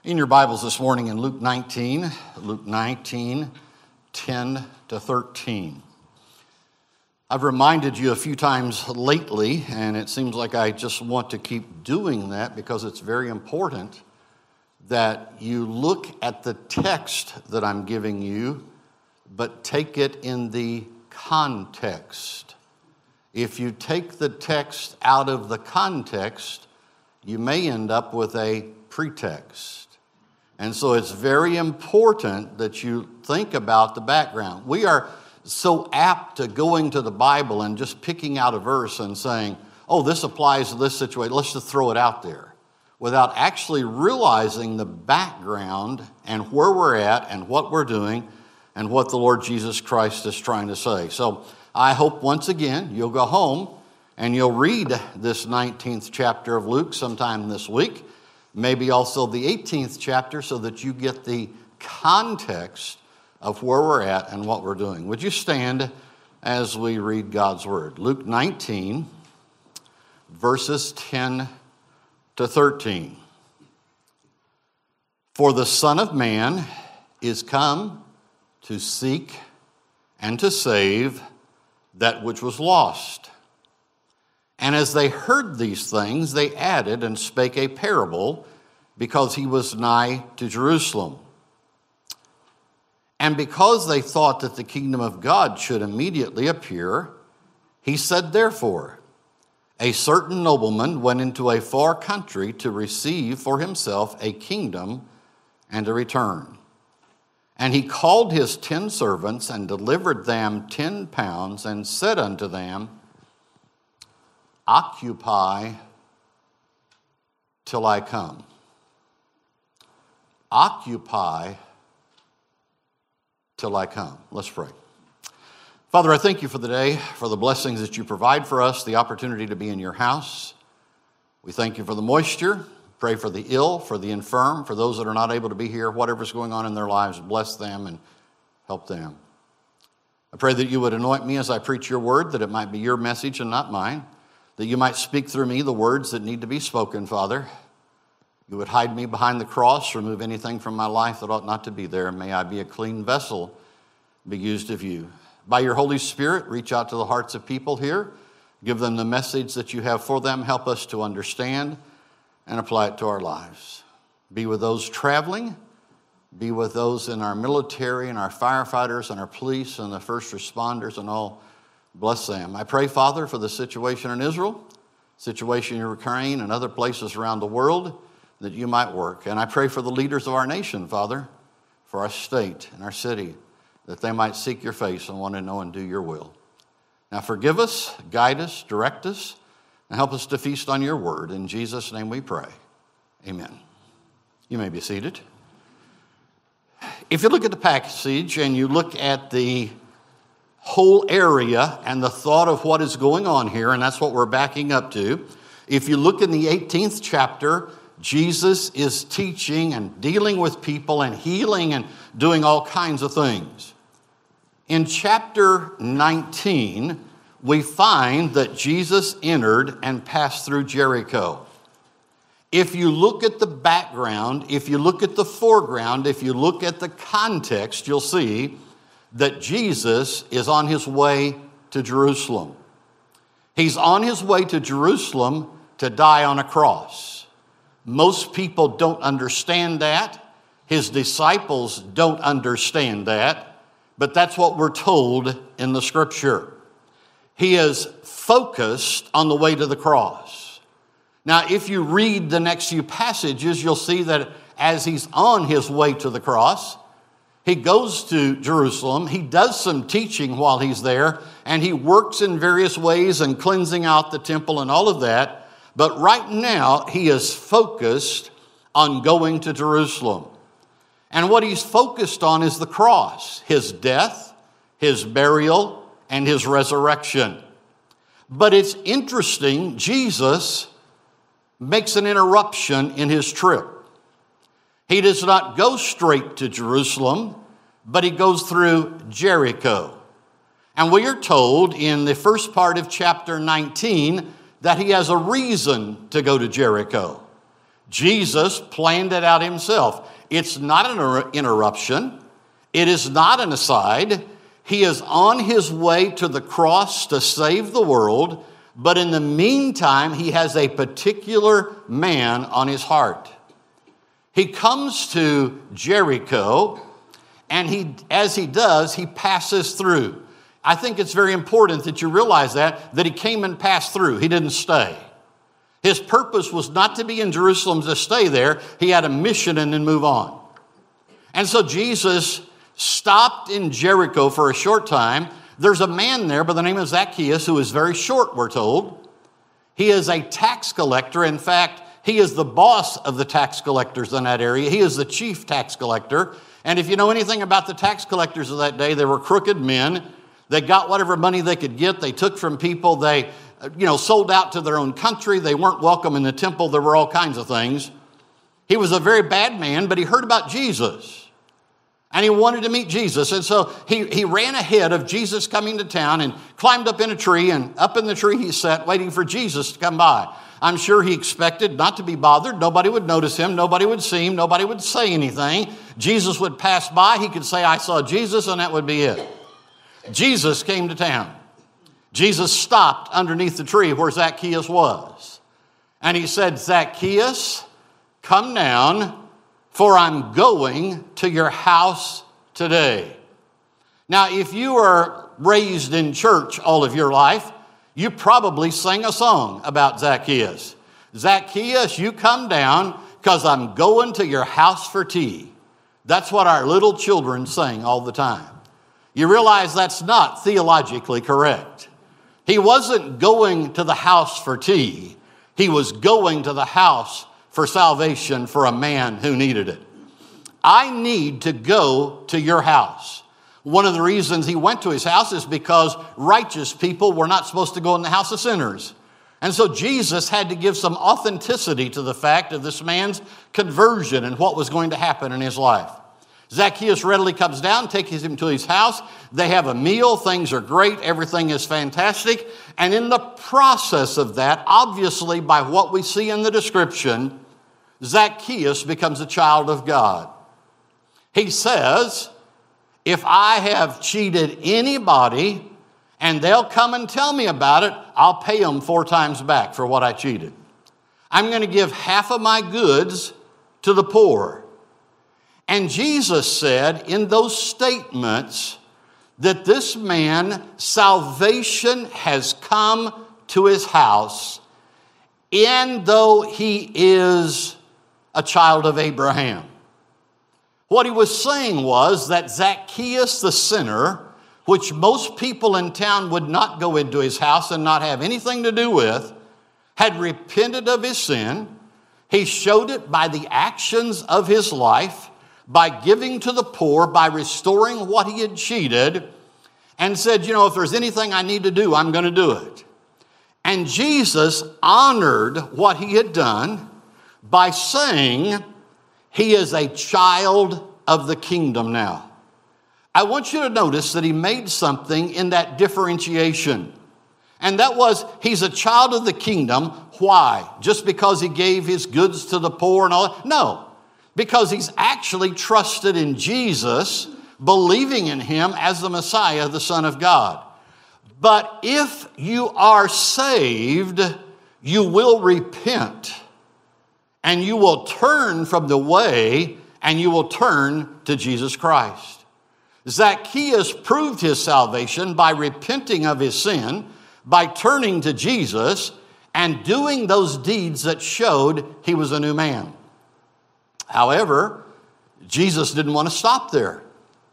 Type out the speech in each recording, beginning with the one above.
In your Bibles this morning in Luke 19, 10 to 13. I've reminded you a few times lately, and it seems like I just want to keep doing that because it's very important that you look at the text that I'm giving you, but take it in the context. If you take the text out of the context, you may end up with a pretext. And so it's very important that you think about the background. We are so apt to going to the Bible and just picking out a verse and saying, oh, this applies to this situation, let's just throw it out there, without actually realizing the background and where we're at and what we're doing and what the Lord Jesus Christ is trying to say. So I hope once again you'll go home and you'll read this 19th chapter of Luke sometime this week, maybe also the 18th chapter, so that you get the context of where we're at and what we're doing. Would you stand as we read God's Word? Luke 19, verses 10 to 13. For the Son of Man is come to seek and to save that which was lost. And as they heard these things, they added and spake a parable, because he was nigh to Jerusalem. And because they thought that the kingdom of God should immediately appear, he said, therefore, a certain nobleman went into a far country to receive for himself a kingdom and to return. And he called his 10 servants and delivered them 10 pounds and said unto them, occupy till I come. Occupy till I come. Let's pray. Father, I thank you for the day, for the blessings that you provide for us, the opportunity to be in your house. We thank you for the moisture. Pray for the ill, for the infirm, for those that are not able to be here, whatever's going on in their lives, bless them and help them. I pray that you would anoint me as I preach your word, that it might be your message and not mine. That you might speak through me the words that need to be spoken, Father. You would hide me behind the cross, remove anything from my life that ought not to be there. May I be a clean vessel, be used of you. By your Holy Spirit, reach out to the hearts of people here. Give them the message that you have for them. Help us to understand and apply it to our lives. Be with those traveling. Be with those in our military and our firefighters and our police and the first responders and all. Bless them. I pray, Father, for the situation in Israel, situation in Ukraine and other places around the world, that you might work. And I pray for the leaders of our nation, Father, for our state and our city, that they might seek your face and want to know and do your will. Now forgive us, guide us, direct us, and help us to feast on your word. In Jesus' name we pray. Amen. You may be seated. If you look at the passage and you look at the whole area and the thought of what is going on here, and that's what we're backing up to. If you look in the 18th chapter, Jesus is teaching and dealing with people and healing and doing all kinds of things. In chapter 19, we find that Jesus entered and passed through Jericho. If you look at the background, if you look at the foreground, if you look at the context, you'll see that Jesus is on his way to Jerusalem. He's on his way to Jerusalem to die on a cross. Most people don't understand that. His disciples don't understand that. But that's what we're told in the scripture. He is focused on the way to the cross. Now, if you read the next few passages, you'll see that as he's on his way to the cross, he goes to Jerusalem, he does some teaching while he's there, and he works in various ways and cleansing out the temple and all of that. But right now, he is focused on going to Jerusalem. And what he's focused on is the cross, his death, his burial, and his resurrection. But it's interesting, Jesus makes an interruption in his trip. He does not go straight to Jerusalem, but he goes through Jericho. And we are told in the first part of chapter 19 that he has a reason to go to Jericho. Jesus planned it out himself. It's not an interruption. It is not an aside. He is on his way to the cross to save the world, but in the meantime, he has a particular man on his heart. He comes to Jericho, and as he does, he passes through. I think it's very important that you realize that he came and passed through. He didn't stay. His purpose was not to be in Jerusalem to stay there. He had a mission and then move on. And so Jesus stopped in Jericho for a short time. There's a man there by the name of Zacchaeus who is very short, we're told. He is a tax collector. In fact, he is the boss of the tax collectors in that area. He is the chief tax collector. And if you know anything about the tax collectors of that day, they were crooked men. They got whatever money they could get. They took from people. They, sold out to their own country. They weren't welcome in the temple. There were all kinds of things. He was a very bad man, but he heard about Jesus. And he wanted to meet Jesus. And so he ran ahead of Jesus coming to town and climbed up in a tree. And up in the tree he sat, waiting for Jesus to come by. I'm sure he expected not to be bothered. Nobody would notice him. Nobody would see him. Nobody would say anything. Jesus would pass by. He could say, I saw Jesus, and that would be it. Jesus came to town. Jesus stopped underneath the tree where Zacchaeus was. And he said, Zacchaeus, come down, for I'm going to your house today. Now, if you are raised in church all of your life, you probably sang a song about Zacchaeus. Zacchaeus, you come down because I'm going to your house for tea. That's what our little children sing all the time. You realize that's not theologically correct. He wasn't going to the house for tea. He was going to the house for salvation for a man who needed it. I need to go to your house. One of the reasons he went to his house is because righteous people were not supposed to go in the house of sinners. And so Jesus had to give some authenticity to the fact of this man's conversion and what was going to happen in his life. Zacchaeus readily comes down, takes him to his house. They have a meal. Things are great. Everything is fantastic. And in the process of that, obviously by what we see in the description, Zacchaeus becomes a child of God. He says, if I have cheated anybody and they'll come and tell me about it, I'll pay them 4 times back for what I cheated. I'm going to give half of my goods to the poor. And Jesus said in those statements that this man, salvation has come to his house, and though he is a child of Abraham. What he was saying was that Zacchaeus the sinner, which most people in town would not go into his house and not have anything to do with, had repented of his sin. He showed it by the actions of his life, by giving to the poor, by restoring what he had cheated, and said, if there's anything I need to do, I'm going to do it. And Jesus honored what he had done by saying he is a child of the kingdom now. I want you to notice that he made something in that differentiation. And that was, he's a child of the kingdom. Why? Just because he gave his goods to the poor and all that? No. Because he's actually trusted in Jesus, believing in him as the Messiah, the Son of God. But if you are saved, you will repent. And you will turn from the way, and you will turn to Jesus Christ. Zacchaeus proved his salvation by repenting of his sin, by turning to Jesus, and doing those deeds that showed he was a new man. However, Jesus didn't want to stop there.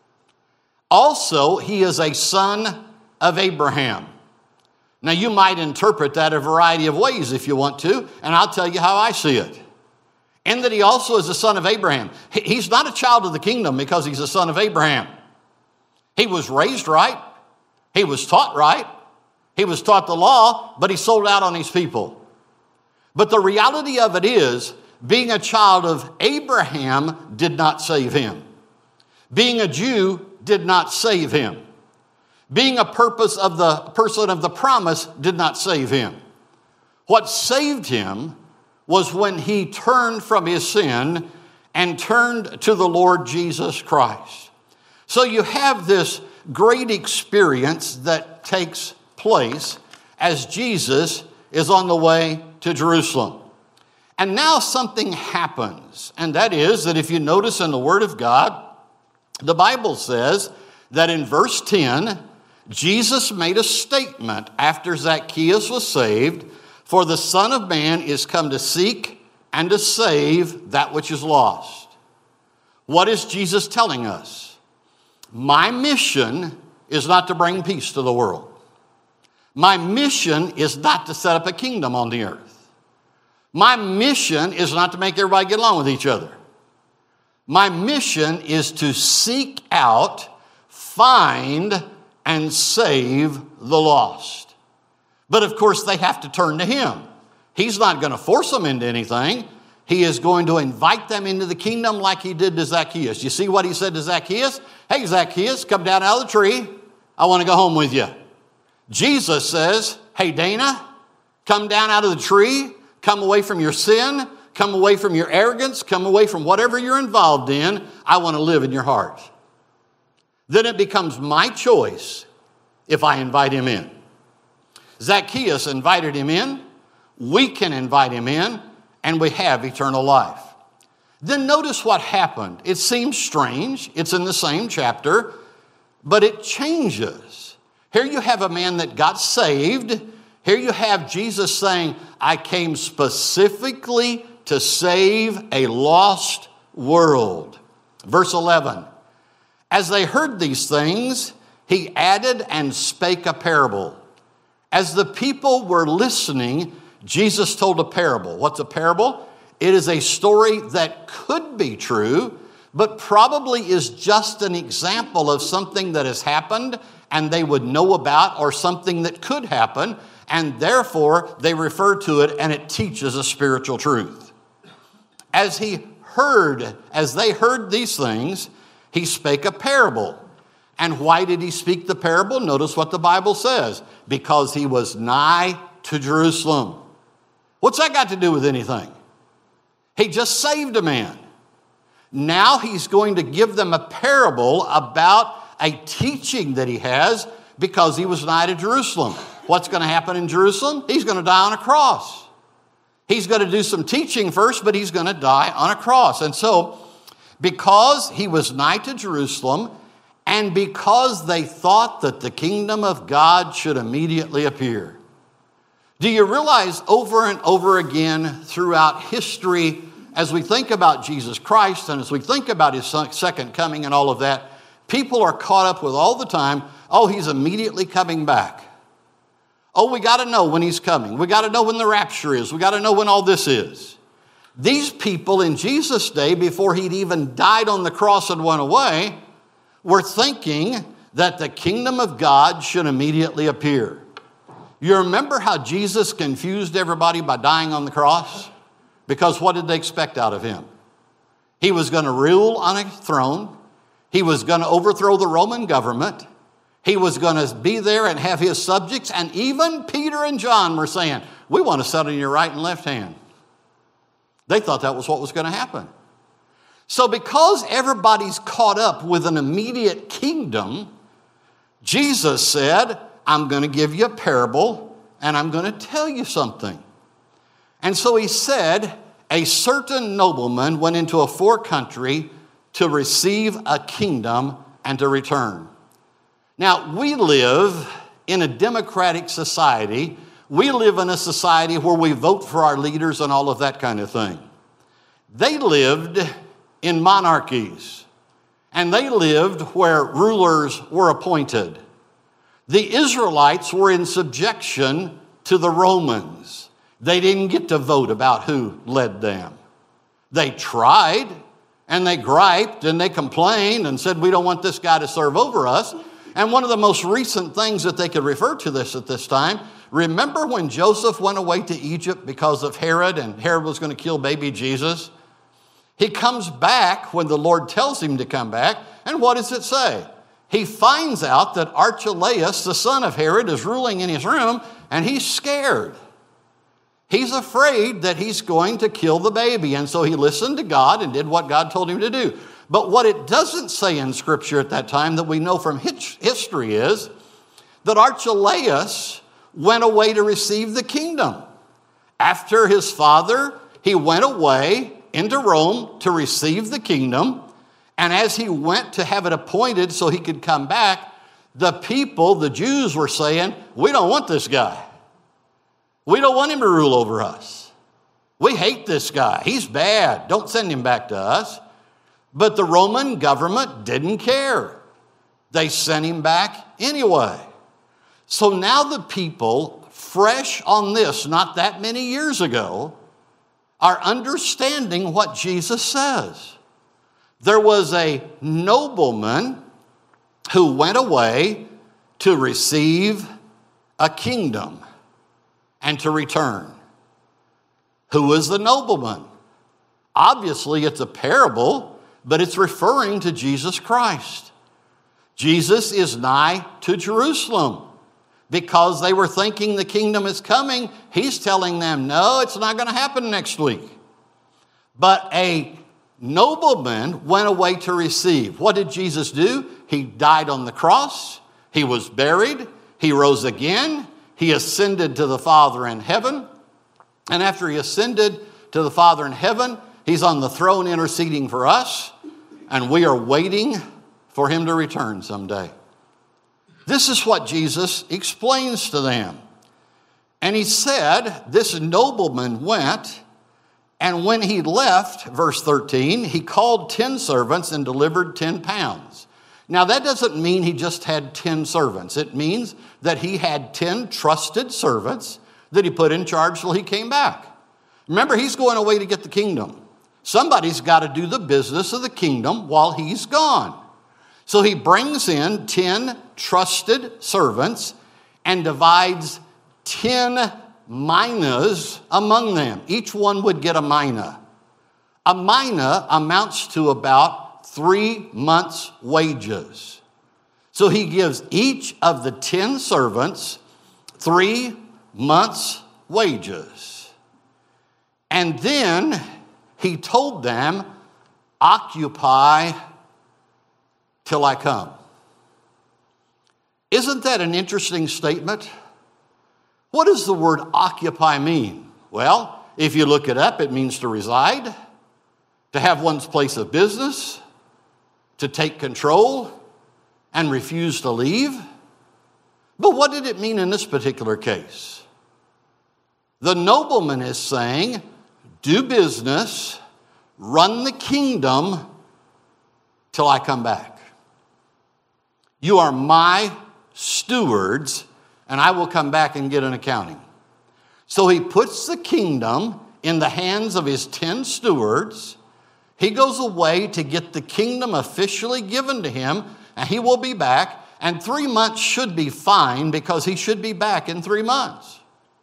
Also, he is a son of Abraham. Now, you might interpret that a variety of ways if you want to, and I'll tell you how I see it. And that he also is a son of Abraham. He's not a child of the kingdom because he's a son of Abraham. He was raised right. He was taught right. He was taught the law, but he sold out on his people. But the reality of it is, being a child of Abraham did not save him. Being a Jew did not save him. Being a person of the promise did not save him. What saved him was when he turned from his sin and turned to the Lord Jesus Christ. So you have this great experience that takes place as Jesus is on the way to Jerusalem. And now something happens, and that is that if you notice in the Word of God, the Bible says that in verse 10, Jesus made a statement after Zacchaeus was saved, "For the Son of Man is come to seek and to save that which is lost." What is Jesus telling us? My mission is not to bring peace to the world. My mission is not to set up a kingdom on the earth. My mission is not to make everybody get along with each other. My mission is to seek out, find, and save the lost. But of course, they have to turn to him. He's not going to force them into anything. He is going to invite them into the kingdom like he did to Zacchaeus. You see what he said to Zacchaeus? "Hey, Zacchaeus, come down out of the tree. I want to go home with you." Jesus says, "Hey, Dana, come down out of the tree. Come away from your sin. Come away from your arrogance. Come away from whatever you're involved in. I want to live in your heart." Then it becomes my choice if I invite him in. Zacchaeus invited him in. We can invite him in, and we have eternal life. Then notice what happened. It seems strange. It's in the same chapter, but it changes. Here you have a man that got saved. Here you have Jesus saying, "I came specifically to save a lost world." Verse 11, "As they heard these things, he added and spake a parable. As the people were listening, Jesus told a parable." What's a parable? It is a story that could be true, but probably is just an example of something that has happened and they would know about, or something that could happen, and therefore they refer to it and it teaches a spiritual truth. As they heard these things, he spake a parable. And why did he speak the parable? Notice what the Bible says. Because he was nigh to Jerusalem. What's that got to do with anything? He just saved a man. Now he's going to give them a parable about a teaching that he has because he was nigh to Jerusalem. What's going to happen in Jerusalem? He's going to die on a cross. He's going to do some teaching first, but he's going to die on a cross. And so, because he was nigh to Jerusalem, and because they thought that the kingdom of God should immediately appear. Do you realize over and over again throughout history, as we think about Jesus Christ and as we think about his second coming and all of that, people are caught up with all the time, "Oh, he's immediately coming back. Oh, we got to know when he's coming. We got to know when the rapture is. We got to know when all this is." These people in Jesus' day, before he'd even died on the cross and went away, were thinking that the kingdom of God should immediately appear. You remember how Jesus confused everybody by dying on the cross? Because what did they expect out of him? He was going to rule on a throne. He was going to overthrow the Roman government. He was going to be there and have his subjects. And even Peter and John were saying, "We want to sit on your right and left hand." They thought that was what was going to happen. So because everybody's caught up with an immediate kingdom, Jesus said, "I'm going to give you a parable and I'm going to tell you something." And so he said, "A certain nobleman went into a far country to receive a kingdom and to return." Now, we live in a democratic society. We live in a society where we vote for our leaders and all of that kind of thing. They lived in monarchies, and they lived where rulers were appointed. The Israelites were in subjection to the Romans. They didn't get to vote about who led them. They tried, and they griped, and they complained and said, "We don't want this guy to serve over us." And one of the most recent things that they could refer to this at this time, remember when Joseph went away to Egypt because of Herod, and Herod was going to kill baby Jesus? He comes back when the Lord tells him to come back, and what does it say? He finds out that Archelaus, the son of Herod, is ruling in his room, and he's scared. He's afraid that he's going to kill the baby. And so he listened to God and did what God told him to do. But what it doesn't say in Scripture at that time that we know from history is that Archelaus went away to receive the kingdom. After his father, he went away into Rome to receive the kingdom. And as he went to have it appointed so he could come back, the people, the Jews, were saying, we don't want this guy. We don't want him to rule over us. We hate this guy. He's bad. Don't send him back to us. But the Roman government didn't care. They sent him back anyway. So now the people, fresh on this, not that many years ago, are understanding what Jesus says. There was a nobleman who went away to receive a kingdom and to return. Who was the nobleman? Obviously, it's a parable, but it's referring to Jesus Christ. Jesus is nigh to Jerusalem. Because they were thinking the kingdom is coming, he's telling them, no, it's not going to happen next week. But a nobleman went away to receive. What did Jesus do? He died on the cross. He was buried. He rose again. He ascended to the Father in heaven. And after he ascended to the Father in heaven, he's on the throne interceding for us. And we are waiting for him to return someday. This is what Jesus explains to them. And he said, this nobleman went, and when he left, verse 13, he called 10 servants and delivered 10 pounds. Now that doesn't mean he just had 10 servants. It means that he had 10 trusted servants that he put in charge till he came back. Remember, he's going away to get the kingdom. Somebody's got to do the business of the kingdom while he's gone. So he brings in 10 trusted servants and divides 10 minas among them. Each one would get a mina. A mina amounts to about 3 months' wages. So he gives each of the 10 servants 3 months' wages. And then he told them, occupy till I come. Isn't that an interesting statement? What does the word occupy mean? Well, if you look it up, it means to reside, to have one's place of business, to take control, and refuse to leave. But what did it mean in this particular case? The nobleman is saying, do business, run the kingdom till I come back. You are my stewards, and I will come back and get an accounting. So he puts the kingdom in the hands of his 10 stewards. He goes away to get the kingdom officially given to him, and he will be back. And 3 months should be fine because he should be back in 3 months.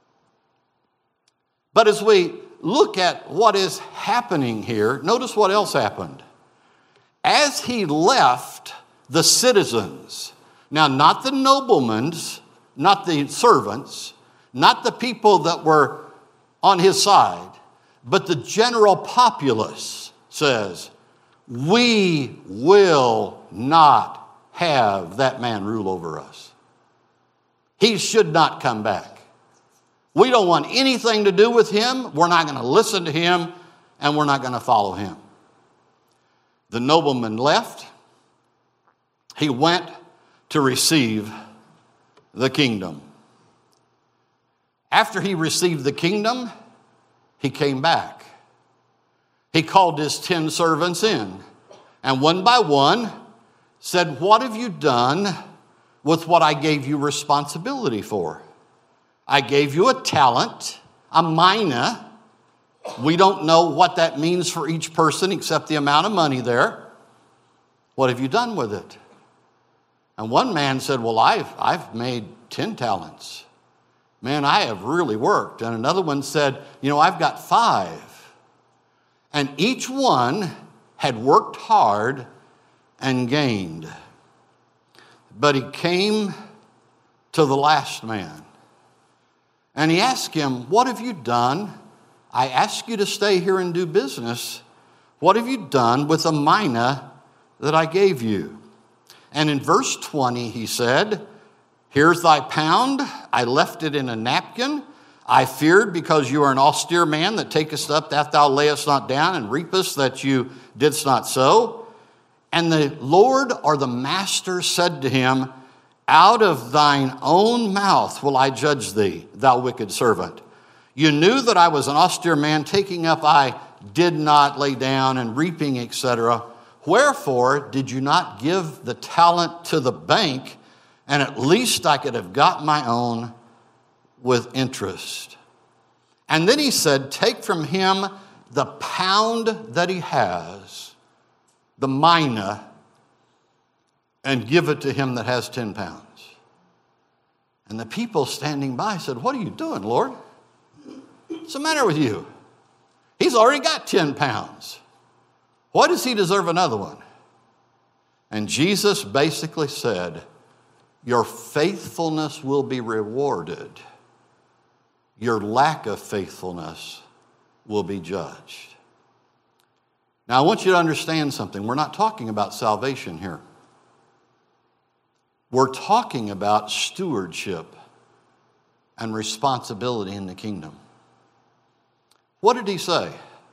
But as we look at what is happening here, notice what else happened. As he left the citizens, now not the noblemen's, not the servants, not the people that were on his side, but the general populace says, we will not have that man rule over us. He should not come back. We don't want anything to do with him. We're not going to listen to him, and we're not going to follow him. The nobleman left. He went to receive the kingdom. After he received the kingdom, he came back. He called his 10 servants in, and one by one said, what have you done with what I gave you responsibility for? I gave you a talent, a mina. We don't know what that means for each person except the amount of money there. What have you done with it? And one man said, well, I've made 10 talents. Man, I have really worked. And another one said, I've got 5. And each one had worked hard and gained. But he came to the last man. And he asked him, what have you done? I asked you to stay here and do business. What have you done with the mina that I gave you? And in verse 20, he said, here's thy pound. I left it in a napkin. I feared because you are an austere man that takest up that thou layest not down and reapest that you didst not sow. And the Lord or the master said to him, out of thine own mouth will I judge thee, thou wicked servant. You knew that I was an austere man, taking up I did not lay down, and reaping, etc. Wherefore did you not give the talent to the bank, and at least I could have got my own with interest? And then he said, take from him the pound that he has, the mina, and give it to him that has 10 pounds. And the people standing by said, what are you doing, Lord? What's the matter with you? He's already got 10 pounds. Why does he deserve another one? And Jesus basically said, your faithfulness will be rewarded. Your lack of faithfulness will be judged. Now, I want you to understand something. We're not talking about salvation here. We're talking about stewardship and responsibility in the kingdom. What did he say?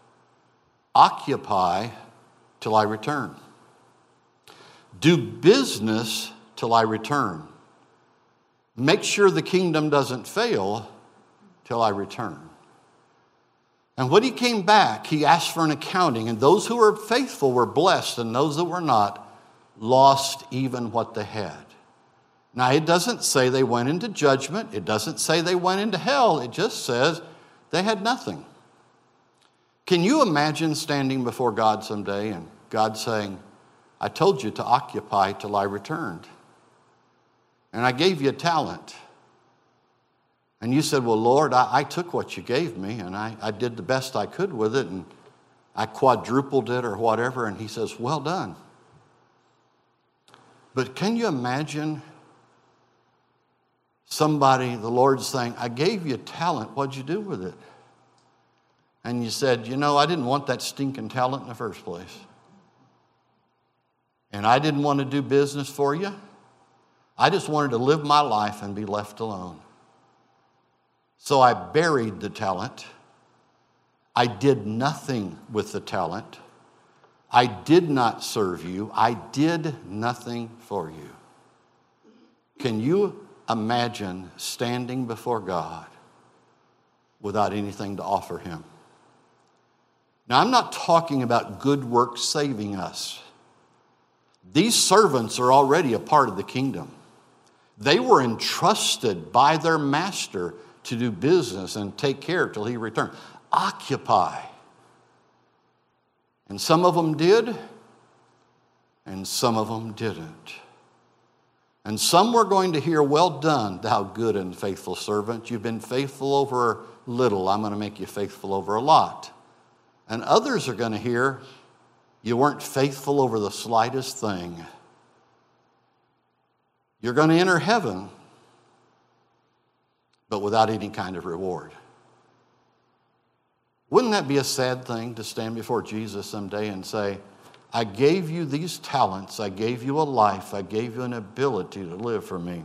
Occupy till I return. Do business till I return. Make sure the kingdom doesn't fail till I return. And when he came back, he asked for an accounting, and those who were faithful were blessed, and those that were not lost even what they had. Now, it doesn't say they went into judgment. It doesn't say they went into hell. It just says they had nothing. Can you imagine standing before God someday and God saying, I told you to occupy till I returned. And I gave you a talent. And you said, well, Lord, I took what you gave me and I did the best I could with it and I quadrupled it or whatever. And he says, well done. But can you imagine somebody, the Lord's saying, I gave you talent, what'd you do with it? And you said, I didn't want that stinking talent in the first place. And I didn't want to do business for you. I just wanted to live my life and be left alone. So I buried the talent. I did nothing with the talent. I did not serve you. I did nothing for you. Can you imagine standing before God without anything to offer him? Now, I'm not talking about good works saving us. These servants are already a part of the kingdom. They were entrusted by their master to do business and take care till he returned. Occupy. And some of them did, and some of them didn't. And some were going to hear, well done, thou good and faithful servant. You've been faithful over little. I'm going to make you faithful over a lot. And others are going to hear, you weren't faithful over the slightest thing. You're going to enter heaven, but without any kind of reward. Wouldn't that be a sad thing to stand before Jesus someday and say, I gave you these talents, I gave you a life, I gave you an ability to live for me.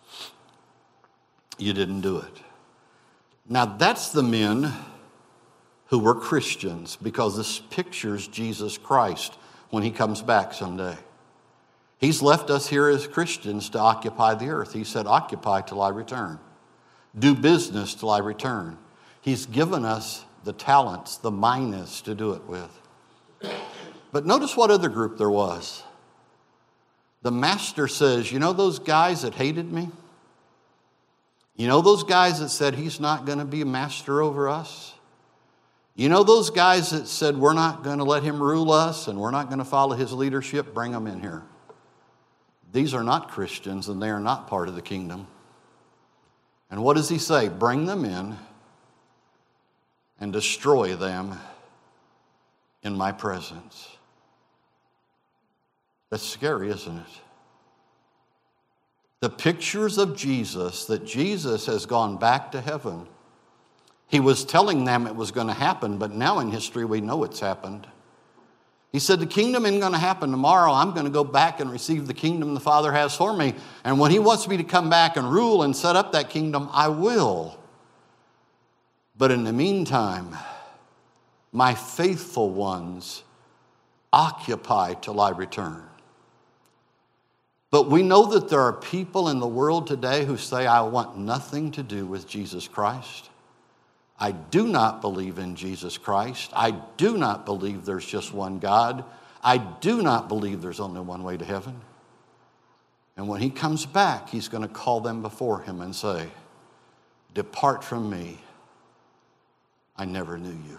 You didn't do it. Now that's the men who were Christians, because this pictures Jesus Christ when he comes back someday. He's left us here as Christians to occupy the earth. He said, occupy till I return. Do business till I return. He's given us the talents, the minas to do it with. But notice what other group there was. The master says, you know those guys that hated me? You know those guys that said he's not going to be a master over us? You know those guys that said we're not going to let him rule us and we're not going to follow his leadership? Bring them in here. These are not Christians and they are not part of the kingdom. And what does he say? Bring them in and destroy them in my presence. That's scary, isn't it? The pictures of Jesus, that Jesus has gone back to heaven. He was telling them it was going to happen, but now in history we know it's happened. He said, the kingdom isn't going to happen tomorrow. I'm going to go back and receive the kingdom the Father has for me. And when he wants me to come back and rule and set up that kingdom, I will. But in the meantime, my faithful ones occupy till I return. But we know that there are people in the world today who say, I want nothing to do with Jesus Christ. I do not believe in Jesus Christ. I do not believe there's just one God. I do not believe there's only one way to heaven. And when he comes back, he's going to call them before him and say, depart from me. I never knew you.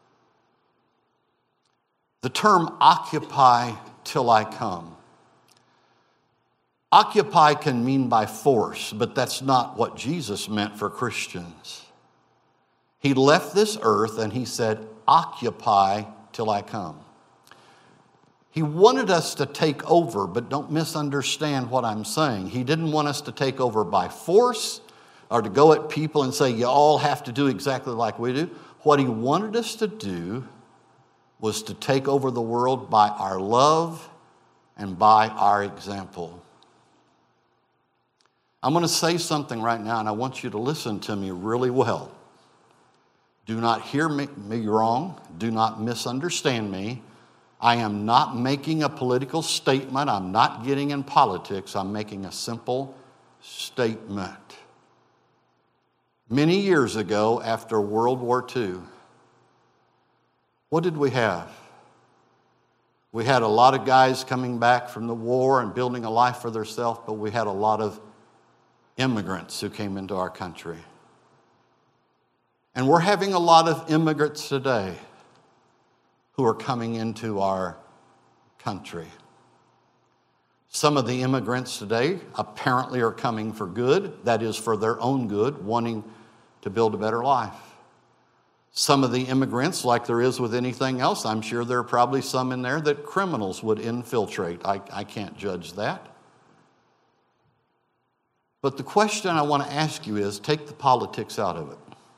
The term occupy till I come. Occupy can mean by force, but that's not what Jesus meant for Christians. He left this earth and he said, occupy till I come. He wanted us to take over, but don't misunderstand what I'm saying. He didn't want us to take over by force or to go at people and say, you all have to do exactly like we do. What he wanted us to do was to take over the world by our love and by our example. I'm going to say something right now, and I want you to listen to me really well. Do not hear me wrong. Do not misunderstand me. I am not making a political statement. I'm not getting in politics. I'm making a simple statement. Many years ago, after World War II, what did we have? We had a lot of guys coming back from the war and building a life for themselves, but we had a lot of immigrants who came into our country. And we're having a lot of immigrants today who are coming into our country. Some of the immigrants today apparently are coming for good, that is for their own good, wanting to build a better life. Some of the immigrants, like there is with anything else, I'm sure there are probably some in there that criminals would infiltrate. I can't judge that. But the question I want to ask you is, take the politics out of it.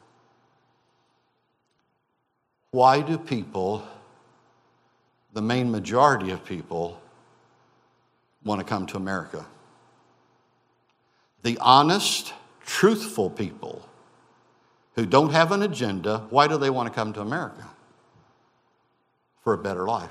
Why do people, the main majority of people, want to come to America? The honest, truthful people who don't have an agenda, why do they want to come to America? For a better life.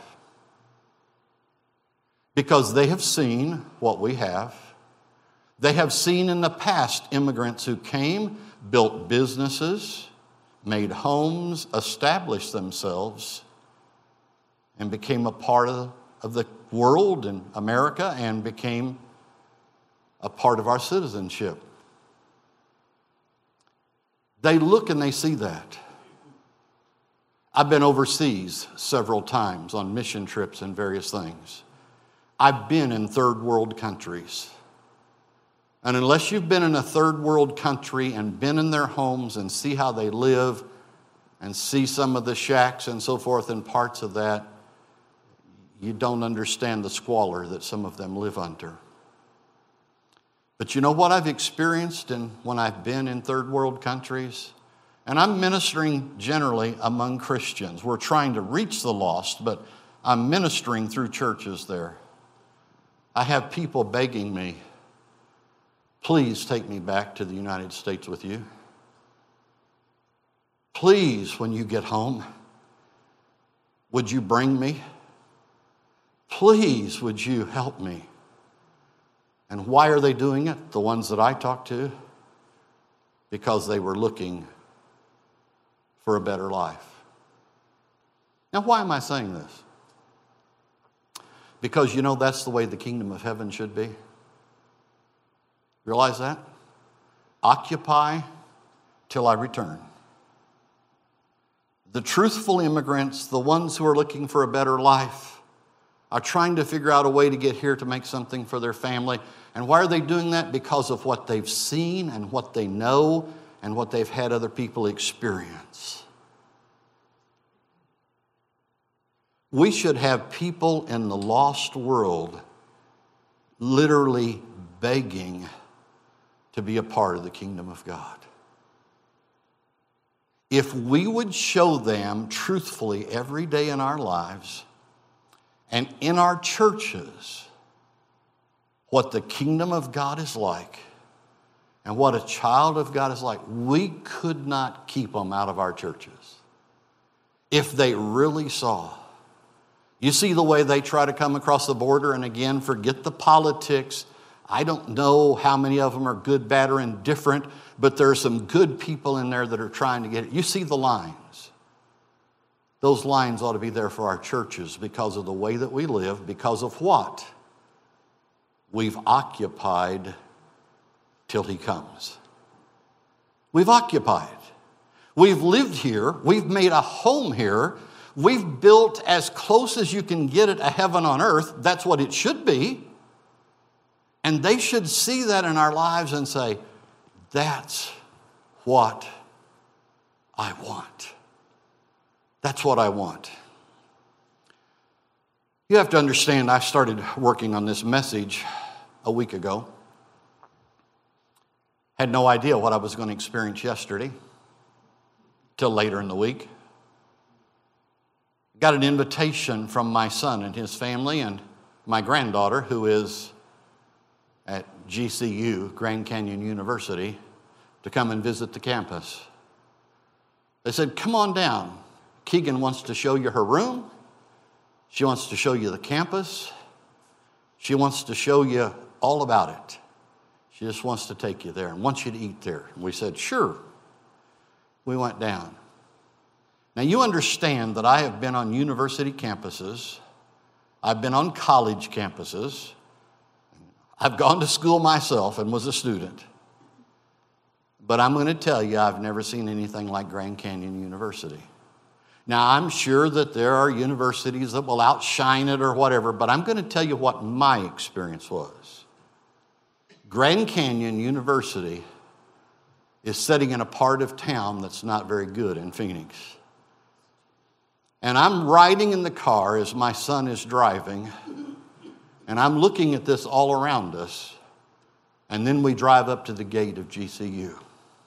Because they have seen what we have. They have seen in the past immigrants who came, built businesses, made homes, established themselves, and became a part of the world and America and became a part of our citizenship. They look and they see that. I've been overseas several times on mission trips and various things. I've been in third world countries. And unless you've been in a third world country and been in their homes and see how they live and see some of the shacks and so forth and parts of that, you don't understand the squalor that some of them live under. But you know what I've experienced when I've been in third world countries? And I'm ministering generally among Christians. We're trying to reach the lost, but I'm ministering through churches there. I have people begging me, please take me back to the United States with you. Please, when you get home, would you bring me? Please, would you help me? And why are they doing it? The ones that I talk to? Because they were looking for a better life. Now, why am I saying this? Because, you know, that's the way the kingdom of heaven should be. Realize that? Occupy till I return. The truthful immigrants, the ones who are looking for a better life, are trying to figure out a way to get here to make something for their family. And why are they doing that? Because of what they've seen and what they know and what they've had other people experience. We should have people in the lost world literally begging to be a part of the kingdom of God. If we would show them truthfully every day in our lives and in our churches what the kingdom of God is like and what a child of God is like, we could not keep them out of our churches if they really saw. You see the way they try to come across the border, and again, forget the politics. I don't know how many of them are good, bad, or indifferent, but there are some good people in there that are trying to get it. You see the lines. Those lines ought to be there for our churches because of the way that we live, because of what? We've occupied till he comes. We've occupied. We've lived here. We've made a home here. We've built as close as you can get it a heaven on earth. That's what it should be. And they should see that in our lives and say, that's what I want. That's what I want. You have to understand, I started working on this message a week ago. Had no idea what I was going to experience yesterday till later in the week. Got an invitation from my son and his family and my granddaughter, who is at GCU, Grand Canyon University, to come and visit the campus. They said, come on down. Keegan wants to show you her room. She wants to show you the campus. She wants to show you all about it. She just wants to take you there and wants you to eat there. And we said, sure. We went down. Now you understand that I have been on university campuses. I've been on college campuses. I've gone to school myself and was a student. But I'm going to tell you, I've never seen anything like Grand Canyon University. Now, I'm sure that there are universities that will outshine it or whatever, but I'm going to tell you what my experience was. Grand Canyon University is sitting in a part of town that's not very good in Phoenix. And I'm riding in the car as my son is driving, and I'm looking at this all around us, and then we drive up to the gate of GCU.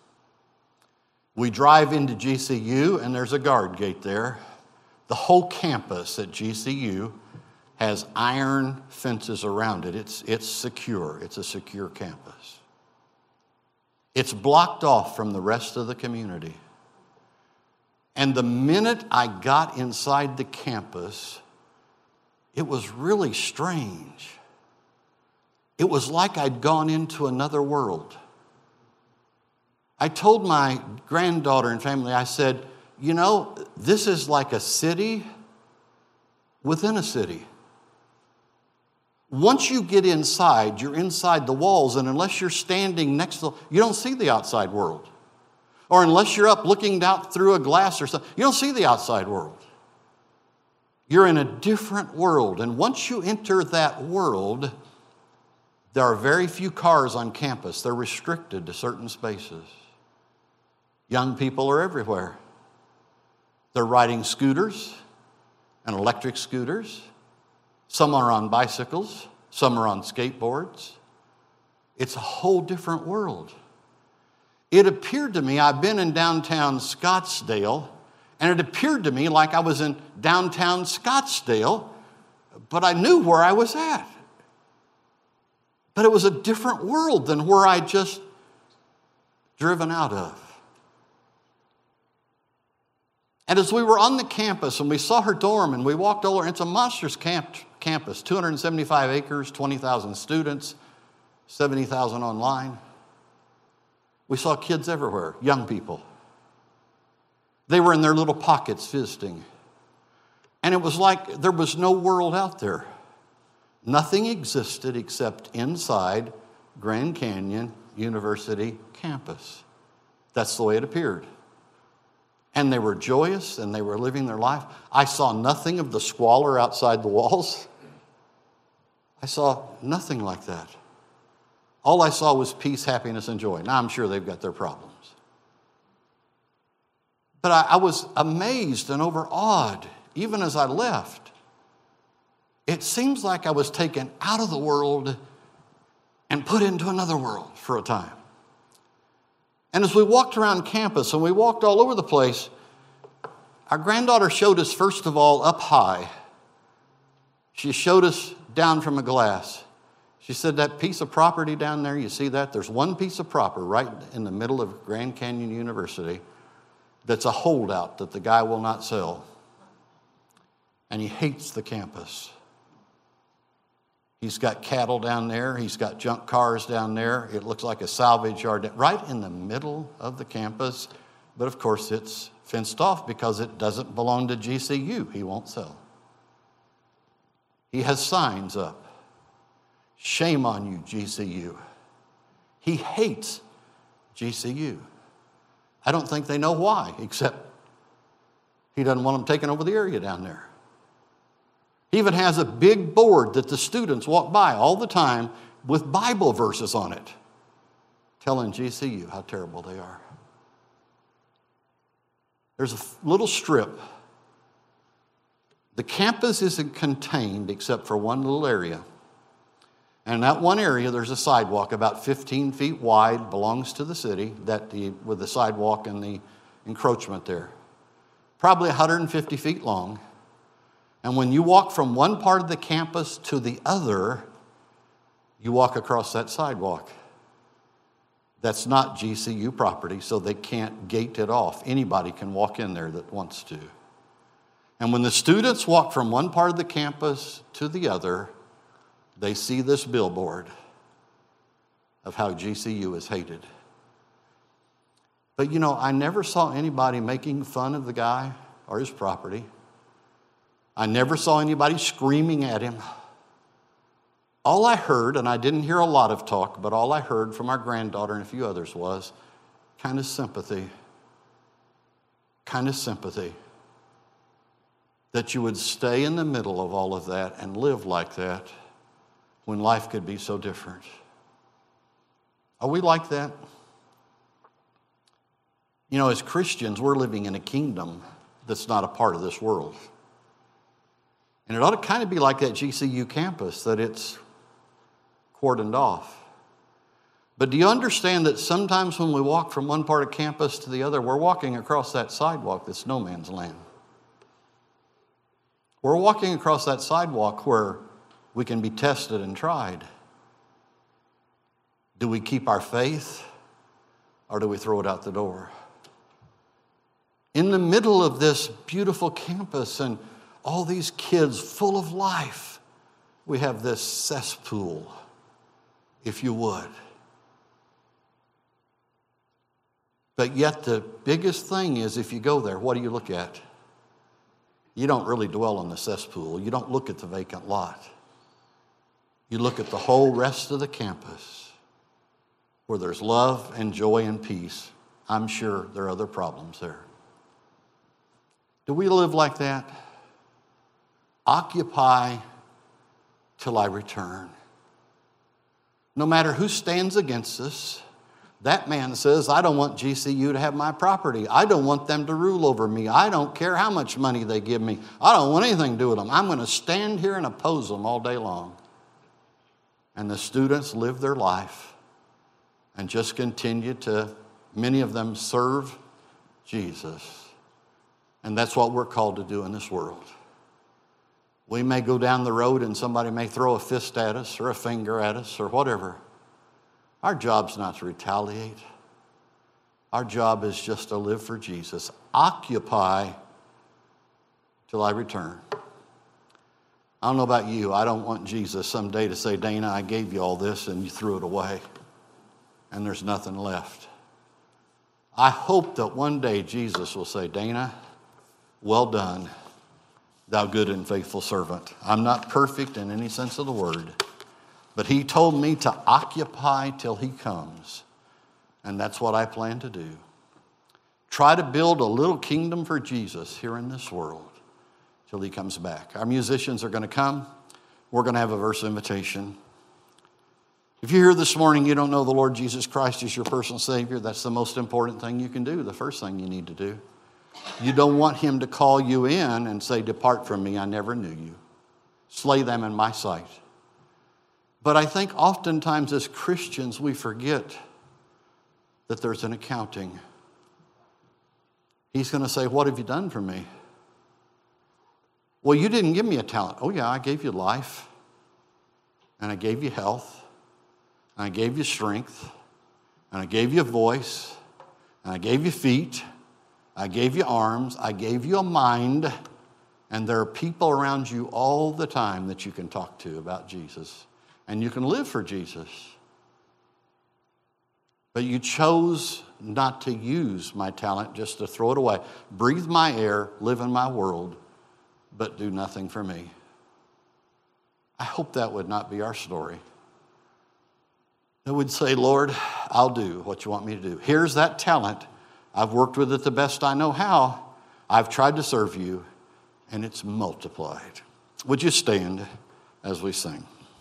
We drive into GCU, and there's a guard gate there. The whole campus at GCU has iron fences around it. It's secure. It's a secure campus. It's blocked off from the rest of the community. And the minute I got inside the campus, it was really strange. It was like I'd gone into another world. I told my granddaughter and family, I said, you know, this is like a city within a city. Once you get inside, you're inside the walls, and unless you're standing next to, you don't see the outside world. Or unless you're up looking out through a glass or something, you don't see the outside world. You're in a different world, and once you enter that world, there are very few cars on campus. They're restricted to certain spaces. Young people are everywhere. They're riding scooters and electric scooters. Some are on bicycles. Some are on skateboards. It's a whole different world. It appeared to me, I've been in downtown Scottsdale, and it appeared to me like I was in downtown Scottsdale, but I knew where I was at. But it was a different world than where I'd just driven out of. And as we were on the campus and we saw her dorm and we walked over, it's a monstrous campus, 275 acres, 20,000 students, 70,000 online. We saw kids everywhere, young people. They were in their little pockets visiting. And it was like there was no world out there. Nothing existed except inside Grand Canyon University campus. That's the way it appeared. And they were joyous and they were living their life. I saw nothing of the squalor outside the walls. I saw nothing like that. All I saw was peace, happiness, and joy. Now, I'm sure they've got their problems. But I was amazed and overawed, even as I left. It seems like I was taken out of the world and put into another world for a time. And as we walked around campus and we walked all over the place, our granddaughter showed us, first of all, up high. She showed us down from a glass. She said, that piece of property down there, you see that? There's one piece of property right in the middle of Grand Canyon University that's a holdout that the guy will not sell. And he hates the campus. He's got cattle down there. He's got junk cars down there. It looks like a salvage yard right in the middle of the campus. But of course, it's fenced off because it doesn't belong to GCU. He won't sell. He has signs up. Shame on you, GCU. He hates GCU. I don't think they know why, except he doesn't want them taking over the area down there. He even has a big board that the students walk by all the time with Bible verses on it, telling GCU how terrible they are. There's a little strip. The campus isn't contained except for one little area. And in that one area, there's a sidewalk about 15 feet wide, belongs to the city, with the sidewalk and the encroachment there. Probably 150 feet long. And when you walk from one part of the campus to the other, you walk across that sidewalk. That's not GCU property, so they can't gate it off. Anybody can walk in there that wants to. And when the students walk from one part of the campus to the other, they see this billboard of how GCU is hated. But I never saw anybody making fun of the guy or his property. I never saw anybody screaming at him. All I heard, and I didn't hear a lot of talk, but all I heard from our granddaughter and a few others was kind of sympathy. Kind of sympathy. That you would stay in the middle of all of that and live like that when life could be so different. Are we like that? As Christians, we're living in a kingdom that's not a part of this world. And it ought to kind of be like that GCU campus, that it's cordoned off. But do you understand that sometimes when we walk from one part of campus to the other, we're walking across that sidewalk that's no man's land? We're walking across that sidewalk where we can be tested and tried. Do we keep our faith or do we throw it out the door? In the middle of this beautiful campus and all these kids full of life, we have this cesspool, if you would. But yet the biggest thing is, if you go there, what do you look at? You don't really dwell on the cesspool. You don't look at the vacant lot. You look at the whole rest of the campus where there's love and joy and peace. I'm sure there are other problems there. Do we live like that? Occupy till I return. No matter who stands against us, that man says, I don't want GCU to have my property. I don't want them to rule over me. I don't care how much money they give me. I don't want anything to do with them. I'm going to stand here and oppose them all day long. And the students live their life and just continue to, many of them, serve Jesus. And that's what we're called to do in this world. We may go down the road and somebody may throw a fist at us or a finger at us or whatever. Our job's not to retaliate. Our job is just to live for Jesus. Occupy till I return. I don't know about you. I don't want Jesus someday to say, Dana, I gave you all this and you threw it away and there's nothing left. I hope that one day Jesus will say, Dana, well done, thou good and faithful servant. I'm not perfect in any sense of the word, but he told me to occupy till he comes, and that's what I plan to do. Try to build a little kingdom for Jesus here in this world till he comes back. Our musicians are going to come. We're going to have a verse invitation. If you're here this morning, you don't know the Lord Jesus Christ as your personal Savior, that's the most important thing you can do, the first thing you need to do. You don't want him to call you in and say, depart from me, I never knew you. Slay them in my sight. But I think oftentimes as Christians, we forget that there's an accounting. He's going to say, what have you done for me? Well, you didn't give me a talent. Oh, yeah, I gave you life, and I gave you health, and I gave you strength, and I gave you a voice, and I gave you feet, I gave you arms, I gave you a mind, and there are people around you all the time that you can talk to about Jesus, and you can live for Jesus. But you chose not to use my talent, just to throw it away. Breathe my air, live in my world, but do nothing for me. I hope that would not be our story. That would say, Lord, I'll do what you want me to do. Here's that talent. I've worked with it the best I know how. I've tried to serve you, and it's multiplied. Would you stand as we sing?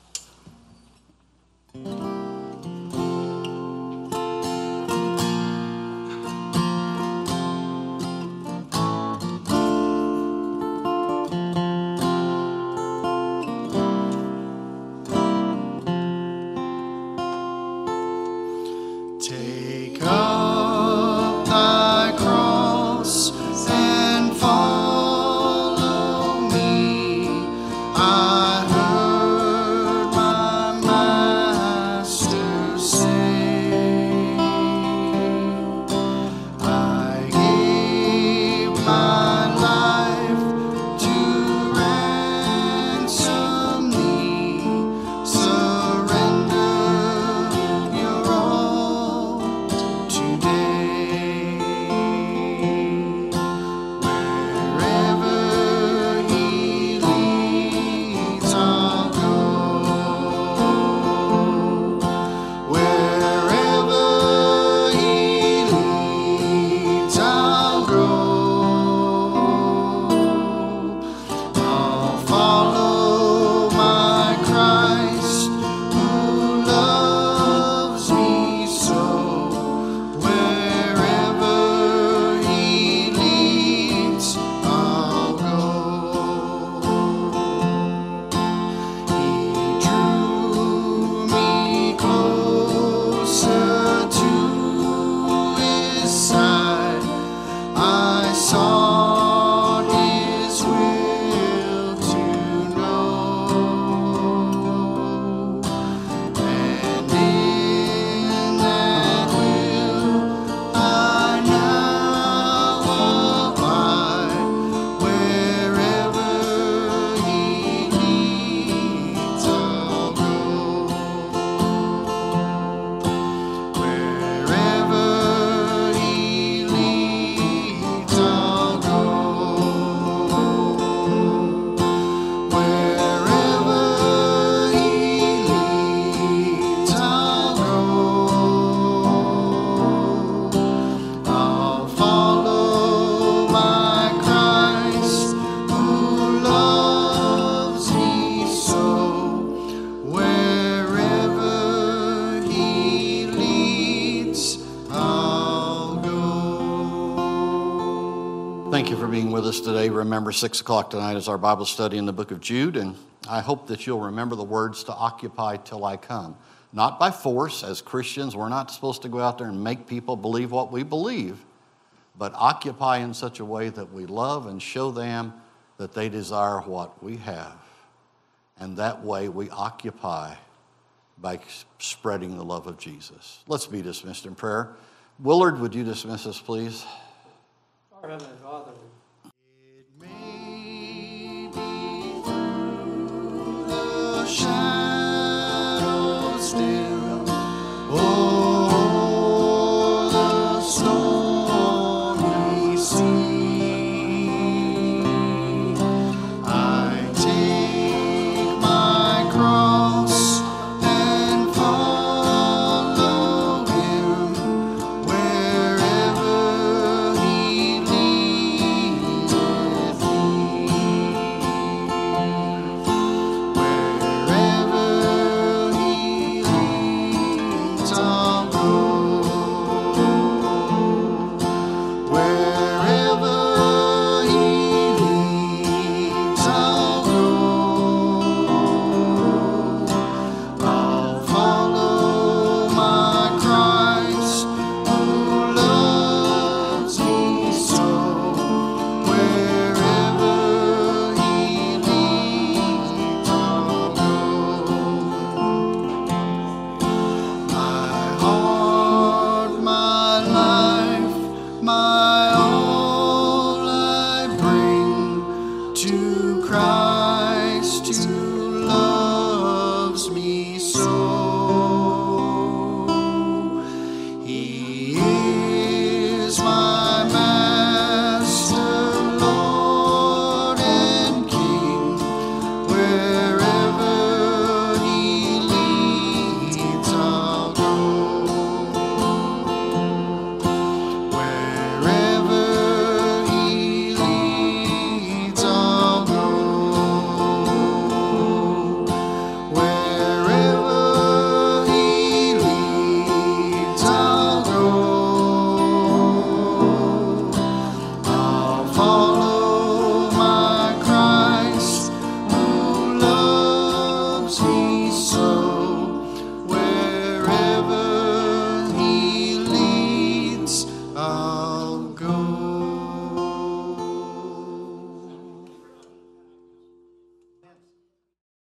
Thank you for being with us today. Remember, 6 o'clock tonight is our Bible study in the book of Jude, and I hope that you'll remember the words to occupy till I come. Not by force. As Christians, we're not supposed to go out there and make people believe what we believe, but occupy in such a way that we love and show them that they desire what we have. And that way we occupy by spreading the love of Jesus. Let's be dismissed in prayer. Willard, would you dismiss us, please? Our Heavenly Father, it may be through the shadows still, oh, the stormy sea, I take my cross and follow him wherever he leadeth me, wherever love.